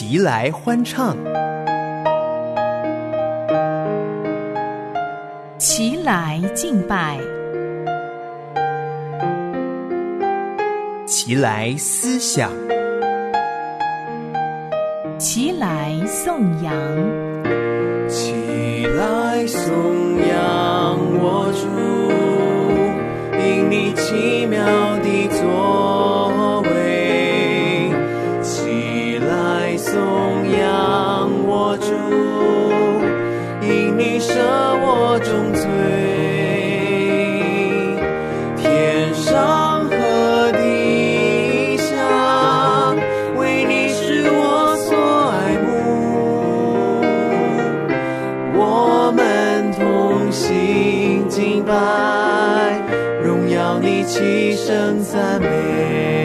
齐来欢唱， 齐来敬拜， 齐来思想， 齐来颂扬， 齐来颂扬我主，因你奇妙的作为。齐来颂扬我主，因你赦我重罪。天上和地下，为你是我所爱慕。我们同心敬拜，荣耀你，齐声赞美。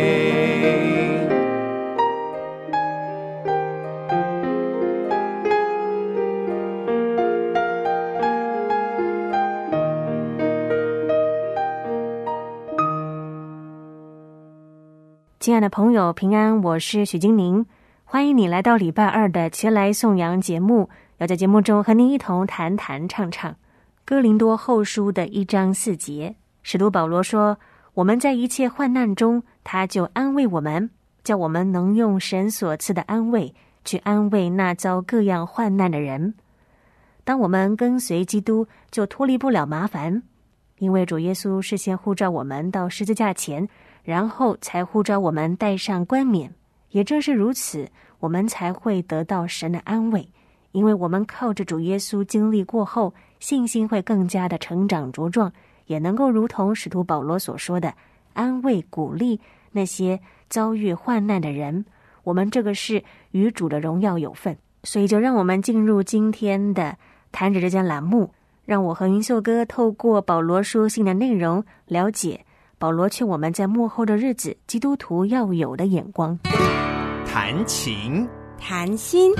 亲爱的朋友，平安，我是许金宁，欢迎你来到礼拜二的齐来颂扬节目，要在节目中和您一同谈谈唱唱哥林多后书的1章4节。使徒保罗说，我们在一切患难中，他就安慰我们，叫我们能用神所赐的安慰去安慰那遭各样患难的人。当我们跟随基督，就脱离不了麻烦，因为主耶稣事先呼召我们到十字架前，然后才呼召我们戴上冠冕。也正是如此，我们才会得到神的安慰，因为我们靠着主耶稣经历过后，信心会更加的成长茁壮，也能够如同使徒保罗所说的，安慰鼓励那些遭遇患难的人。我们这个是与主的荣耀有份。所以就让我们进入今天的谈着这间栏目，让我和云秀哥透过保罗书信的内容，了解保罗劝我们在末后的日子基督徒要有的眼光。 弹琴， 谈心，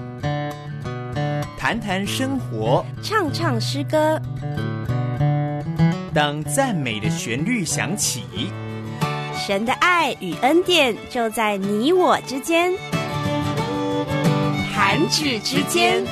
谈谈生活， 唱唱诗歌。 当赞美的旋律响起， 神的爱与恩典就在你我之间，弹指之间。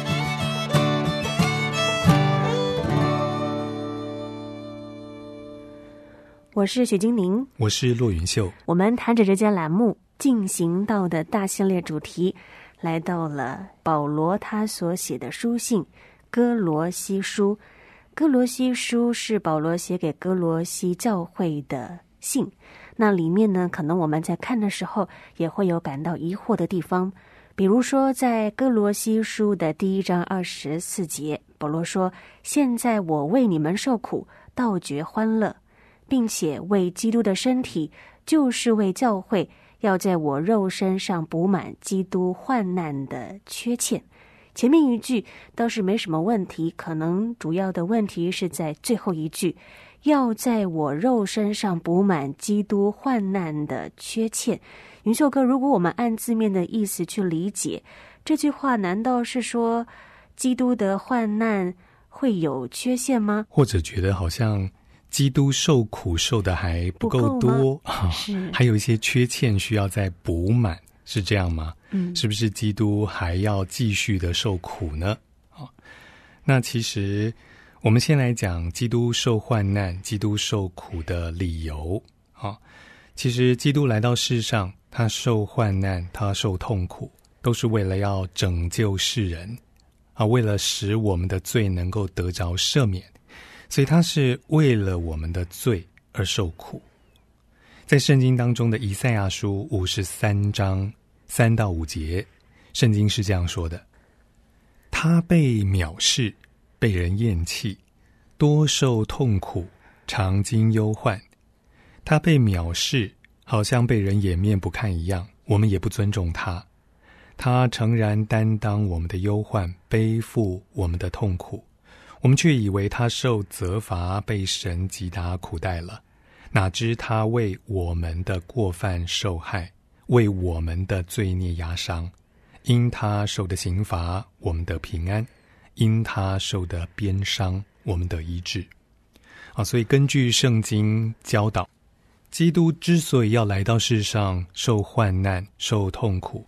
我是许金宁， 我是骆云秀。 我们谈着这间栏目进行到的大系列主题，来到了保罗他所写的书信哥罗西书。哥罗西书是保罗写给哥罗西教会的信，那里面呢，可能我们在看的时候也会有感到疑惑的地方。比如说在哥罗西书的1章24节，保罗说，现在我为你们受苦，倒觉欢乐，并且为基督的身体，就是为教会，要在我肉身上补满基督患难的缺欠。前面一句倒是没什么问题，可能主要的问题是在最后一句，要在我肉身上补满基督患难的缺欠。云秀哥，如果我们按字面的意思去理解这句话，难道是说基督的患难会有缺陷吗？ 或者觉得好像基督受苦受的还不够多， 是还有一些缺欠需要再补满，是这样吗？是不是基督还要继续的受苦呢？那其实我们先来讲基督受患难、基督受苦的理由。其实基督来到世上，他受患难，他受痛苦，都是为了要拯救世人，为了使我们的罪能够得着赦免，所以他是为了我们的罪而受苦。在圣经当中的以赛亚书53章3到5节，圣经是这样说的：他被藐视，被人厌弃，多受痛苦，常经忧患。他被藐视，好像被人掩面不看一样，我们也不尊重他。他诚然担当我们的忧患，背负我们的痛苦，我们却以为他受责罚，被神击打苦待了。哪知他为我们的过犯受害，为我们的罪孽压伤。因他受的刑罚，我们得平安；因他受的鞭伤，我们得医治。所以根据圣经教导，基督之所以要来到世上受患难、受痛苦，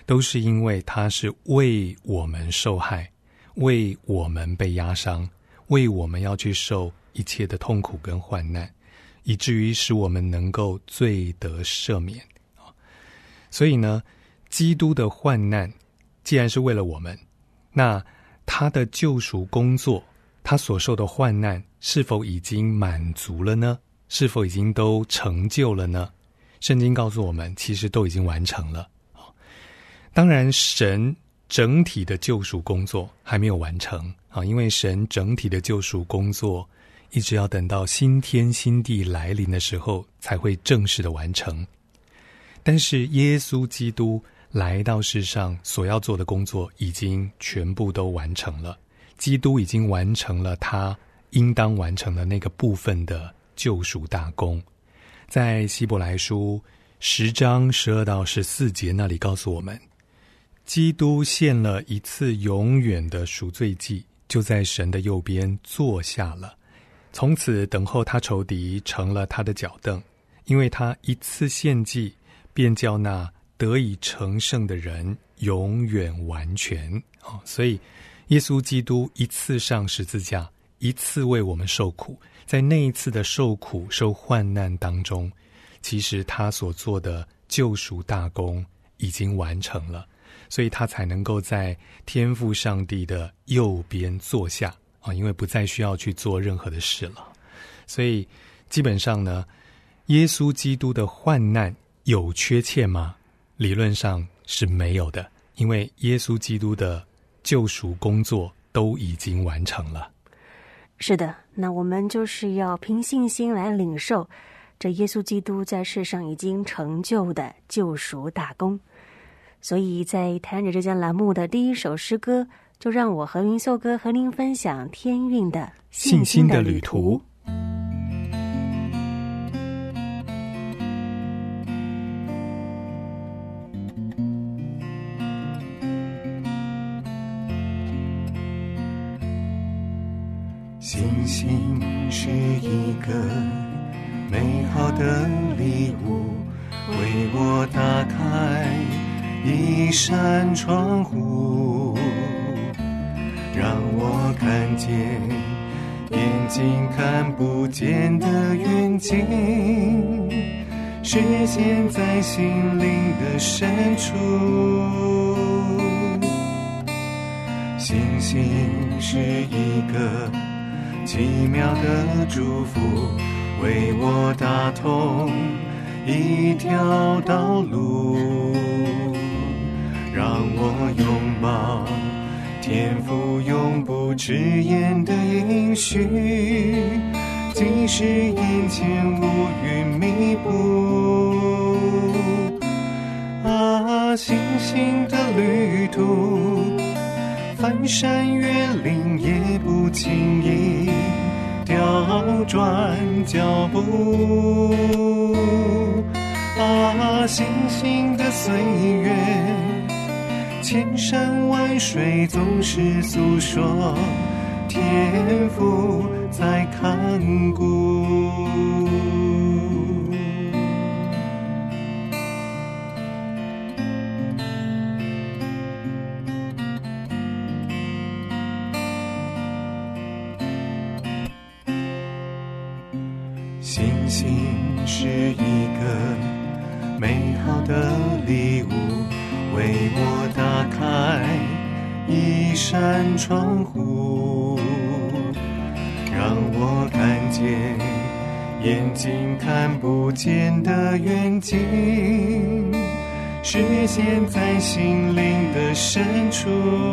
都是因为他是为我们受害，为我们被压伤，为我们要去受一切的痛苦跟患难，以至于使我们能够罪得赦免。所以呢，基督的患难既然是为了我们，那他的救赎工作，他所受的患难是否已经满足了呢？是否已经都成就了呢？圣经告诉我们，其实都已经完成了。当然，神整体的救赎工作还没有完成啊，因为神整体的救赎工作一直要等到新天新地来临的时候才会正式的完成。但是耶稣基督来到世上所要做的工作已经全部都完成了，基督已经完成了他应当完成的那个部分的救赎大功。在希伯来书10章12到14节那里告诉我们，基督献了一次永远的赎罪祭，就在神的右边坐下了，从此等候他仇敌成了他的脚凳，因为他一次献祭便叫那得以成圣的人永远完全。所以耶稣基督一次上十字架，一次为我们受苦，在那一次的受苦受患难当中，其实他所做的救赎大功已经完成了，所以他才能够在天父上帝的右边坐下因为不再需要去做任何的事了。所以基本上呢，耶稣基督的患难有缺欠吗？理论上是没有的，因为耶稣基督的救赎工作都已经完成了。 是的，那我们就是要凭信心来领受这耶稣基督在世上已经成就的救赎大功。所以在谈着这间栏目的第一首诗歌，就让我和云秀哥和您分享天韵的信心的旅途。 信心是一个美好的礼物，为我打开一扇窗户，让我看见眼睛看不见的远景，实现在心灵的深处。信心是一个奇妙的祝福，为我打通一条道路，让我拥抱天父永不迟延的应许，即使眼前乌云密布。信心的旅途，翻山越岭也不轻易调转脚步。信心的岁月，千山万水总是诉说天父在看顾。信心是一个美好的礼物，为我打开一扇窗户，让我看见眼睛看不见的远景，实现在心灵的深处。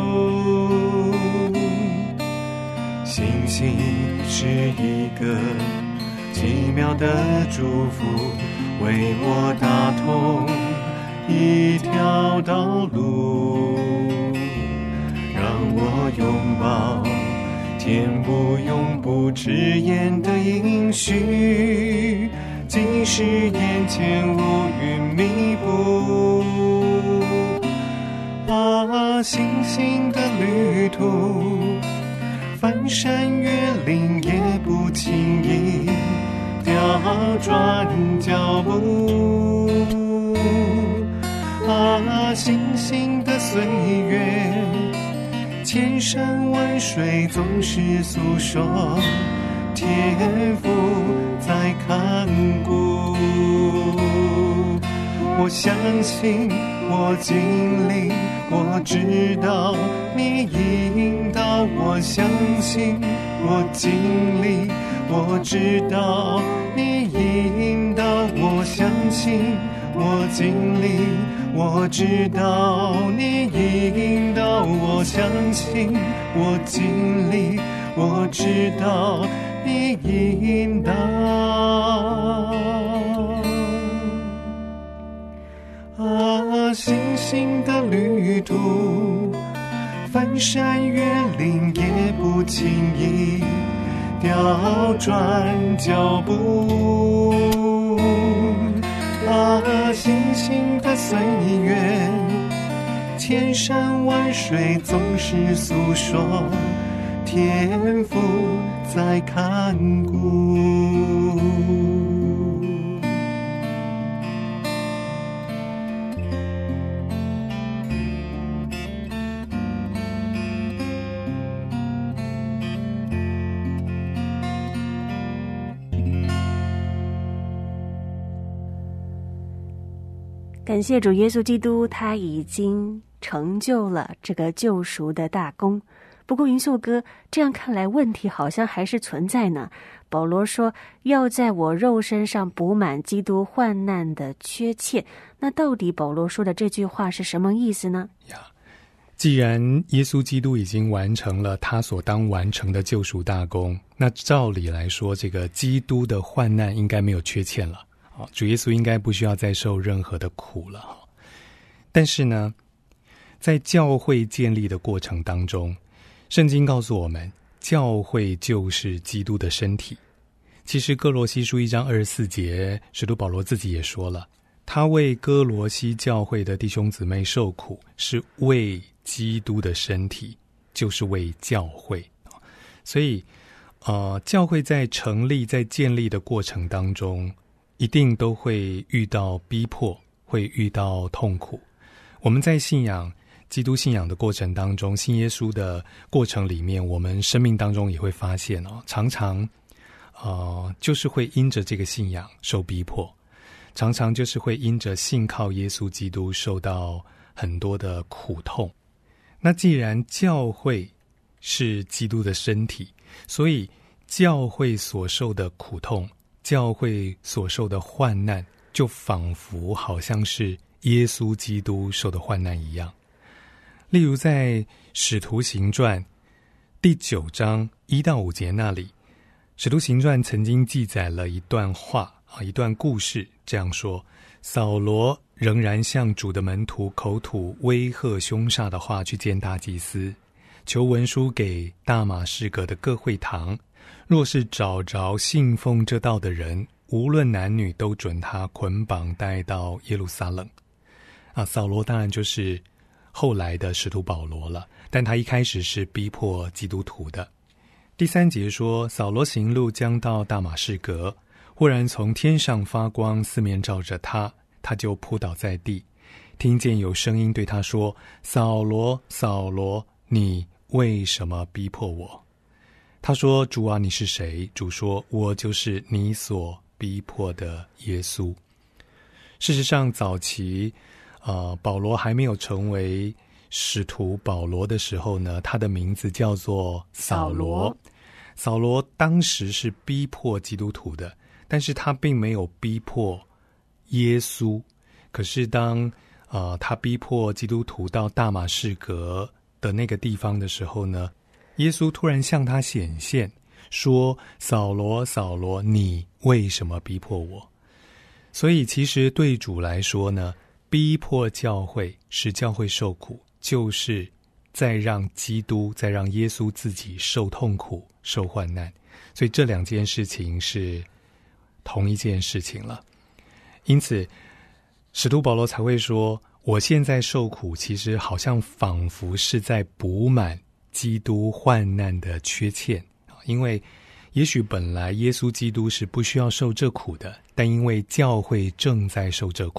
信心是一个奇妙的祝福，为我打通一条道路，让我拥抱天父永不迟延的应许，即使眼前乌云密布。信心的旅途，翻山越岭也不轻易调转脚步。 星星的岁月，千山万水总是诉说天父在看顾。我相信，我经历，我知道你引导。我相信，我经历，我知道你引导。我相信，我经历，我知道你引导。我相信，我经历，我知道你引导。啊，星星的旅途，翻山越岭也不轻易调转脚步。啊，星星的岁月，千山万水总是诉说天父在看顾。 感谢主耶稣基督，他已经成就了这个救赎的大功。不过云秀哥，这样看来问题好像还是存在呢。保罗说要在我肉身上补满基督患难的缺欠，那到底保罗说的这句话是什么意思呢？ 既然耶稣基督已经完成了他所当完成的救赎大功，那照理来说，这个基督的患难应该没有缺欠了，主耶稣应该不需要再受任何的苦了。但是呢，在教会建立的过程当中，圣经告诉我们，教会就是基督的身体。其实哥罗西书1章24节，使徒保罗自己也说了，他为哥罗西教会的弟兄姊妹受苦，是为基督的身体，就是为教会。所以教会在成立在建立的过程当中，一定都会遇到逼迫，会遇到痛苦。我们在信仰基督信仰的过程当中，信耶稣的过程里面，我们生命当中也会发现常常就是会因着这个信仰受逼迫，常常就是会因着信靠耶稣基督受到很多的苦痛。那既然教会是基督的身体，所以教会所受的苦痛，教会所受的患难，就仿佛好像是耶稣基督受的患难一样。例如在使徒行传第9章1到5节那里，使徒行传曾经记载了一段话一段故事，这样说：扫罗仍然向主的门徒口吐威吓凶煞的话去见大祭司，求文书给大马士革的各会堂，若是找着信奉这道的人，无论男女，都准他捆绑带到耶路撒冷。扫罗当然就是后来的使徒保罗了，但他一开始是逼迫基督徒的。第3节说，扫罗行路将到大马士革，忽然从天上发光，四面照着他，他就扑倒在地，听见有声音对他说：扫罗，扫罗，你为什么逼迫我？他说：主啊，你是谁？主说：我就是你所逼迫的耶稣。事实上，早期保罗还没有成为使徒保罗的时候呢，他的名字叫做扫罗。扫罗当时是逼迫基督徒的，但是他并没有逼迫耶稣。可是当他逼迫基督徒到大马士革的那个地方的时候呢，耶稣突然向他显现，说：扫罗，扫罗，你为什么逼迫我？所以其实对主来说呢，逼迫教会，使教会受苦，就是再让基督，再让耶稣自己受痛苦，受患难。所以这2件事情是同一件事情了。因此使徒保罗才会说，我现在受苦，其实好像仿佛是在补满基督患难的缺欠。因为也许本来耶稣基督是不需要受这苦的，但因为教会正在受这苦，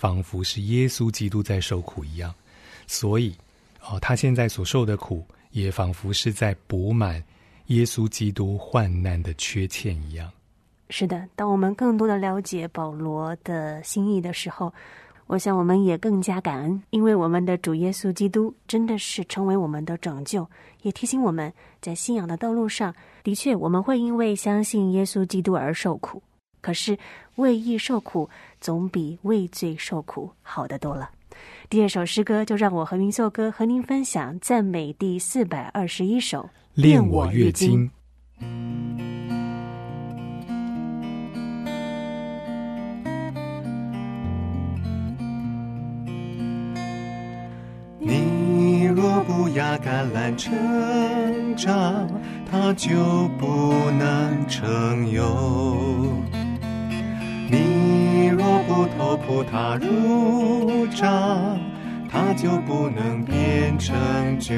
仿佛是耶稣基督在受苦一样，所以他现在所受的苦也仿佛是在补满耶稣基督患难的缺欠一样。 是的，当我们更多的了解保罗的心意的时候，我想我们也更加感恩，因为我们的主耶稣基督真的是成为我们的拯救，也提醒我们在信仰的道路上，的确我们会因为相信耶稣基督而受苦，可是为义受苦总比为罪受苦好得多了。第二首诗歌就让我和云秀哥和您分享赞美第421首， 恋我阅经。 你若不压橄榄成长，它就不能成油；你若不投葡萄入榨，它就不能变成酒；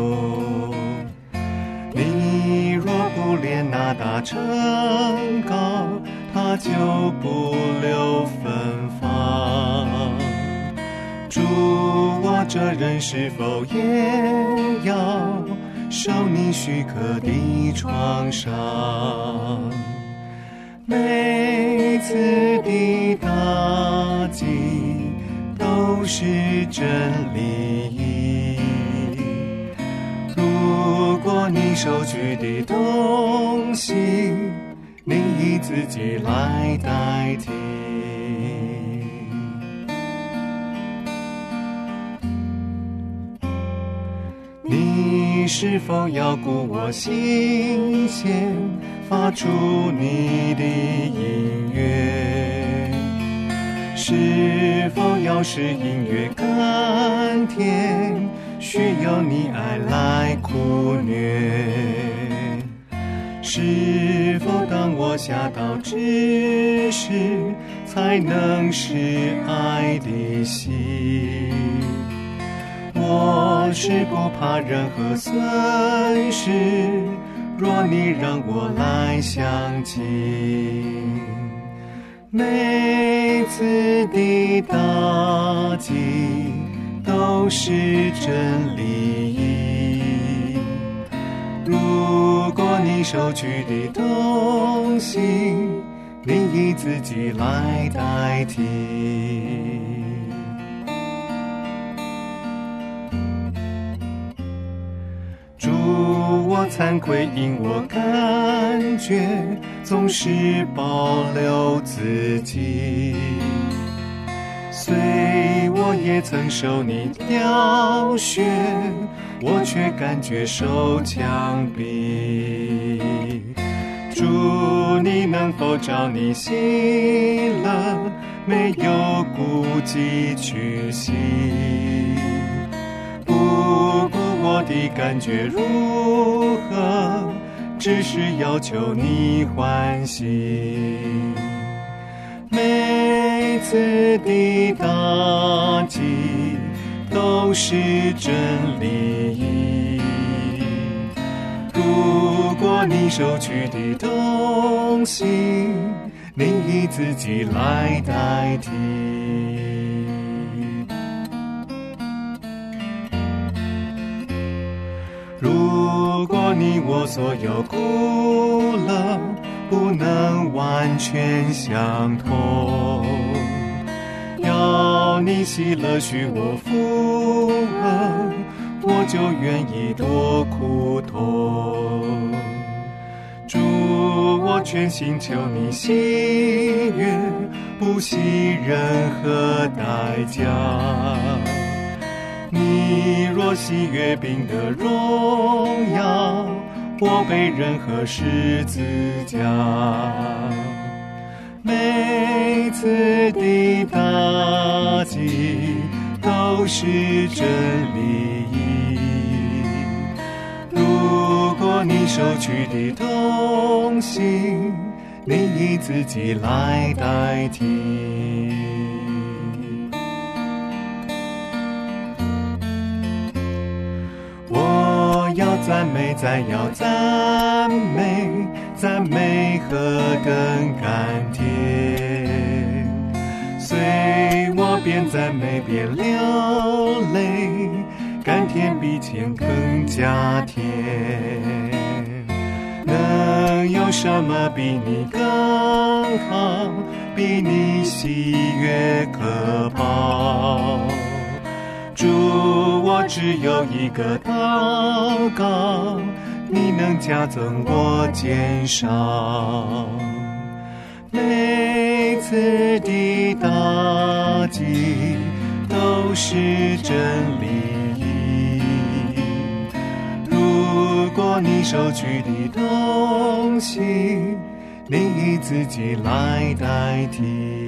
你若不连那大成高，它就不留芬芳。主，我这人是否也要受你许可的创伤？每次的打击都是真理。如果你收取的东西，你以自己来代替。你是否要顾我心弦，发出你的音乐？是否要使音乐甘甜，需要你爱来酷虐？是否当我下到知识，才能是爱的心？我是不怕任何损失，若你让我来相信。每次的打击都是真理。如果你收取的东西，你以自己来代替。主，我惭愧，因我感觉总是保留自己，虽我也曾受你挑选，我却感觉受枪毙。主，你能否照你喜乐，没有顾忌去行？不顾我的感觉如何，只是要求你欢喜。每次的打击都是真理。如果你收取的东西，你以自己来代替。如果你我所有苦乐不能完全相同，要你喜乐许我福恩，我就愿意多苦痛。主，我全心求你喜悦，不惜任何代价。你若喜悦并得荣耀，我背任何十字架。每次的打击都是真理。如果你收取的东西，你以自己来代替。我要赞美，再要赞美，赞美何等甘甜。虽我边赞美边流泪，甘甜比甜更加甜。能有什么比你更好，比你喜悦可抱？主，我只有一个祷告，你能加增我减少。每次的打击都是真理，如果你收取的东西，你以自己来代替。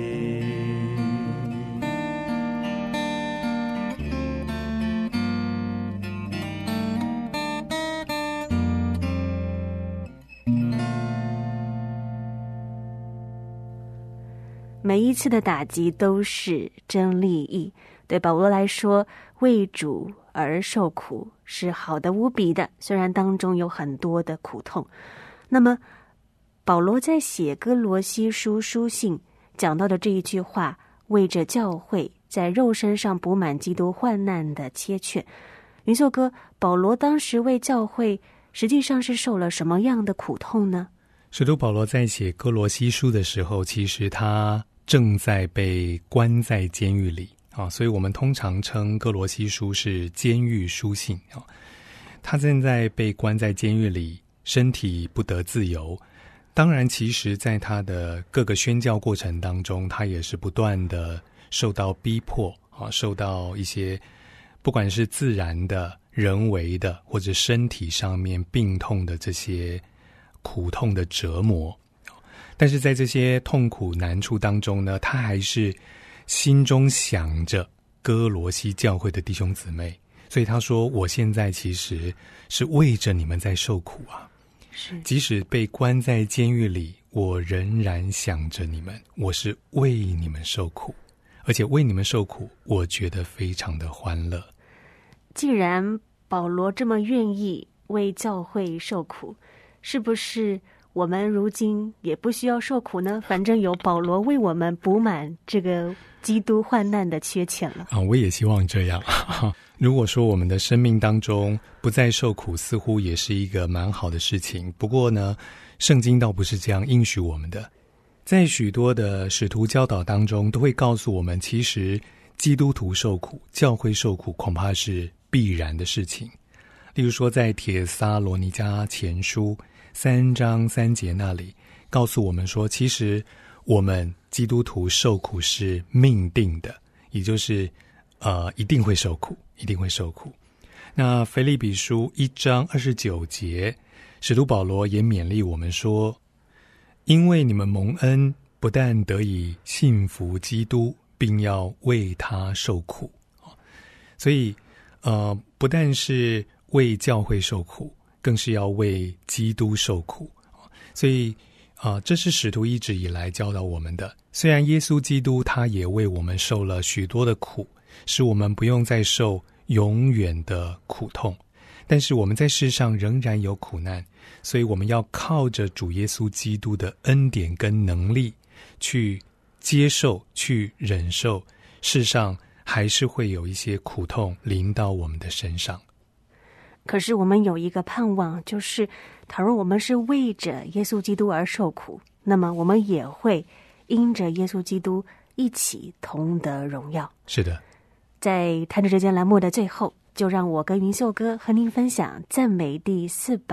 每一次的打击都是真利益，对保罗来说，为主而受苦是好的无比的，虽然当中有很多的苦痛。那么保罗在写哥罗西书书信讲到的这一句话，为着教会在肉身上补满基督患难的切券，云秀哥，保罗当时为教会实际上是受了什么样的苦痛呢？ 使徒保罗在写哥罗西书的时候，其实他正在被关在监狱里啊，所以我们通常称哥罗西书是监狱书信啊。他正在被关在监狱里，身体不得自由。当然，其实在他的各个宣教过程当中，他也是不断的受到逼迫啊，受到一些不管是自然的、人为的，或者身体上面病痛的这些苦痛的折磨。但是在这些痛苦难处当中呢，他还是心中想着哥罗西教会的弟兄姊妹，所以他说，我现在其实是为着你们在受苦啊，即使被关在监狱里，我仍然想着你们，我是为你们受苦，而且为你们受苦，我觉得非常的欢乐。 既然保罗这么愿意为教会受苦，是不是我们如今也不需要受苦呢？反正有保罗为我们补满这个基督患难的缺欠了啊！我也希望这样。如果说我们的生命当中不再受苦，似乎也是一个蛮好的事情。不过呢，圣经倒不是这样应许我们的。在许多的使徒教导当中，都会告诉我们，其实基督徒受苦、教会受苦，恐怕是必然的事情。例如说，在帖撒罗尼迦前书3章3节那里告诉我们说，其实我们基督徒受苦是命定的，也就是一定会受苦，一定会受苦。那腓立比书1章29节，使徒保罗也勉励我们说，因为你们蒙恩，不但得以信服基督，并要为他受苦。所以不但是为教会受苦，更是要为基督受苦。所以这是使徒一直以来教导我们的。虽然耶稣基督他也为我们受了许多的苦，使我们不用再受永远的苦痛，但是我们在世上仍然有苦难，所以我们要靠着主耶稣基督的恩典跟能力去接受、去忍受，世上还是会有一些苦痛临到我们的身上。 可是我们有一个盼望，就是倘若我们是为着耶稣基督而受苦，那么我们也会因着耶稣基督一起同得荣耀。 是的， 在谈着之间栏目的最后，就让我跟云秀哥和您分享赞美第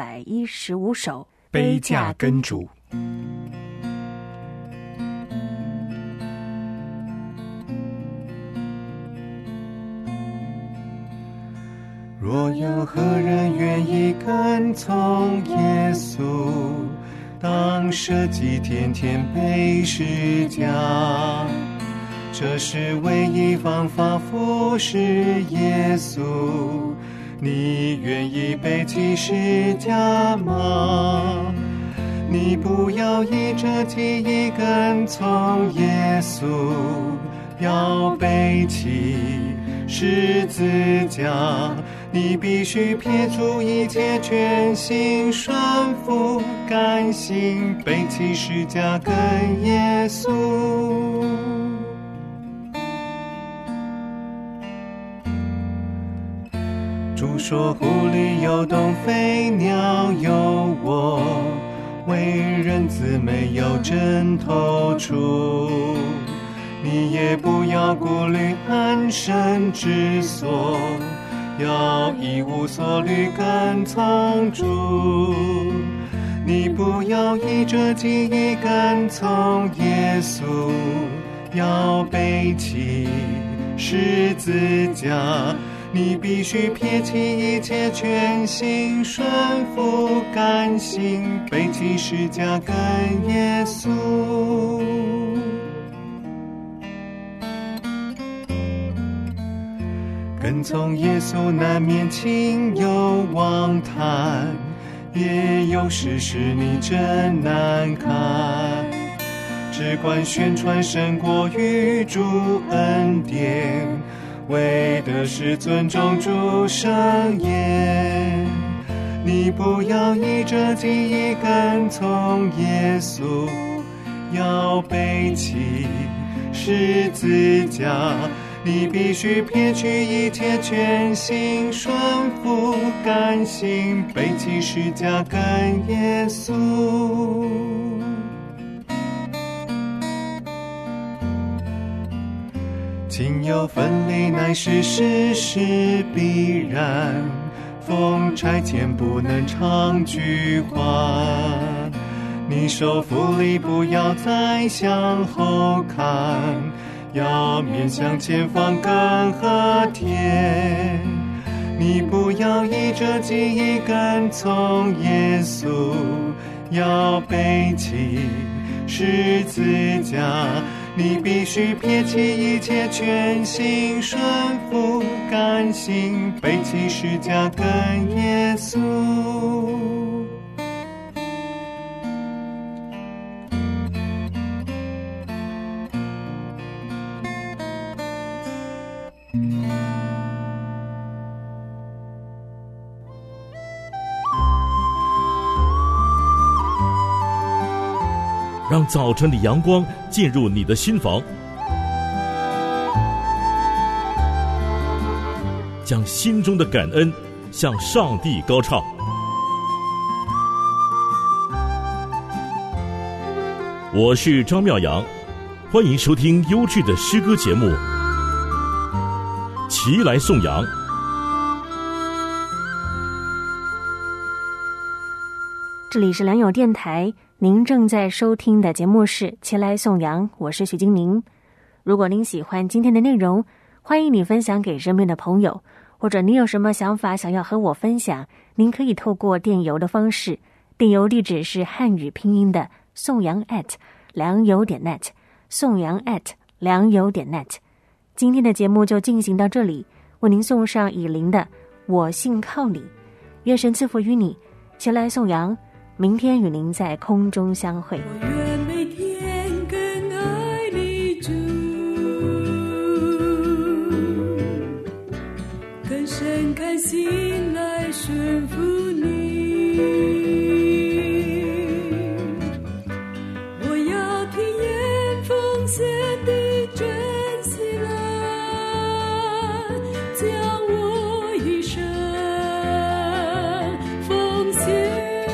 415首杯架跟主。 若有何人愿意跟从耶稣，当舍己天天背十架，这是唯一方法服侍耶稣。你愿意背起十架吗？你不要依着记忆跟从耶稣，要背起十字架。你必须撇除一切，全心顺服，甘心背起十架跟耶稣。 主说湖里有洞，飞鸟有窝，为人子没有枕头处。你也不要顾虑安身之所，要一无所虑跟从主。你不要依着记忆跟从耶稣，要背起十字架。你必须撇弃一切，全心顺服甘心，背起十架跟耶稣。跟从耶稣难免情有妄谈，也有时使你真难堪。只管宣传神国与主恩典，为的是尊重主圣言。你不要依着记忆跟从耶稣，要背起十字架。你必须撇去一切，全心顺服甘心，背起十架跟耶稣。亲友分离乃是世事必然，风差遣不能长居缓。你受福利不要再向后看，要面向前方更和甜。你不要依着记忆跟从耶稣，要背起十字架。你必须撇弃一切，全心顺服甘心，背起十架跟耶稣。 让早晨的阳光进入你的心房，将心中的感恩向上帝高唱。我是张妙阳，欢迎收听优质的诗歌节目《齐来颂扬》。 这里是良友电台，您正在收听的节目是《齐来颂扬》，我是许金宁。如果您喜欢今天的内容，欢迎你分享给身边的朋友，或者你有什么想法想要和我分享，您可以透过电邮的方式，电邮地址是汉语拼音的颂扬@良友.net， 颂扬@良友.net。今天的节目就进行到这里，为您送上以琳的《我信靠你》，愿神赐福于你，齐来颂扬。明天与您在空中相会。 我愿每天更爱你主，更深开心来顺服你。我要体验奉献的真喜乐，将我一生奉献。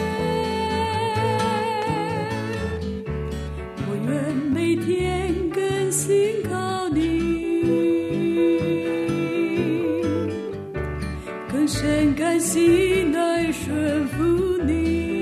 每天更信靠你，更深感心来顺服你。